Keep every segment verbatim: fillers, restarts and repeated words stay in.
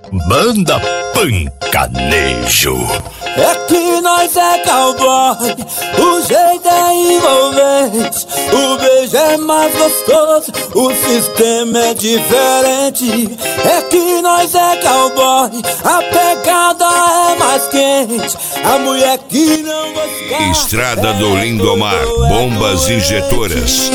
Banda Pancanejo. É que nós é cowboy, o jeito é envolvente, o beijo é mais gostoso, o sistema é diferente. É que nós é cowboy, a pegada é mais quente, a mulher que não gosta. Estrada do Lindomar, bombas injetoras.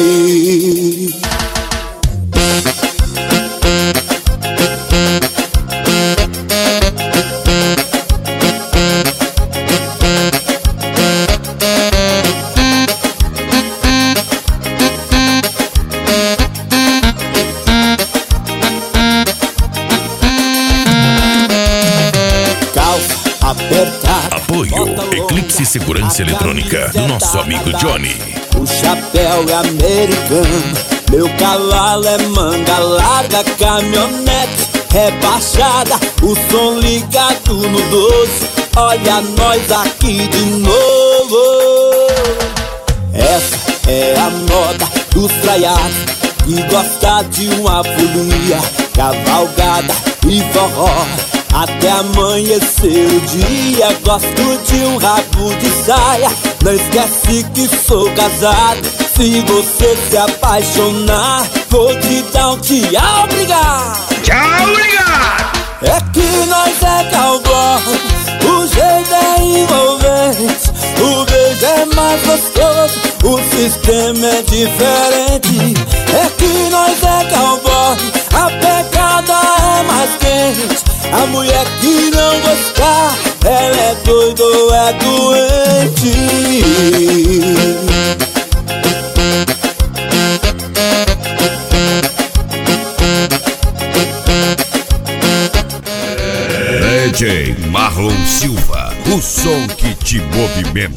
Apoio Eclipse Segurança Eletrônica do nosso amigo Johnny. O chapéu é americano, meu cavalo é manga larga, caminhonete rebaixada, o som ligado no doze. Olha nós aqui de novo. Essa é a moda dos traiados que gosta de uma folia, cavalgada e forró até amanhecer o dia. Gosto de um rabo de saia, não esquece que sou casado. Se você se apaixonar, vou te dar um tchau, obrigado. Tchau, obrigado. É que nós é cowboy, o jeito é envolvente, o beijo é mais gostoso, o sistema é diferente. É que nós é cowboy, a pegada é mais quente, a mulher que não gostar, ela é doida ou é doente. D J Marlon Silva, o som que te movimenta.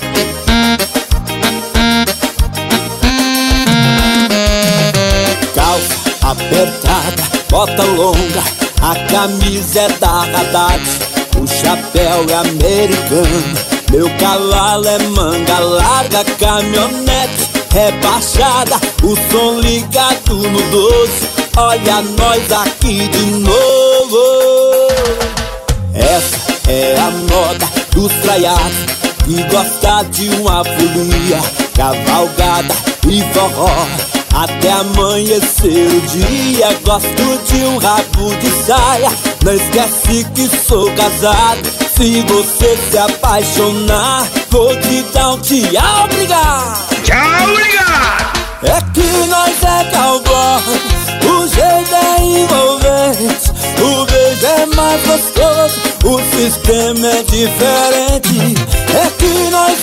Calça apertada, bota longa, a camisa é da Haddad, o chapéu é americano, meu cavalo é manga larga, caminhonete rebaixada, o som ligado no doze. Olha nós aqui de novo. Essa é a moda dos traiados que gosta de uma folia, cavalgada e forró até amanhecer o dia. Gosto de um rabo de saia, não esquece que sou casado. Se você se apaixonar, vou te dar um tchau, obrigado. Tchau, obrigado. É que nós é cowboy, o jeito é envolvente, o beijo é mais gostoso, o sistema é diferente. É que nós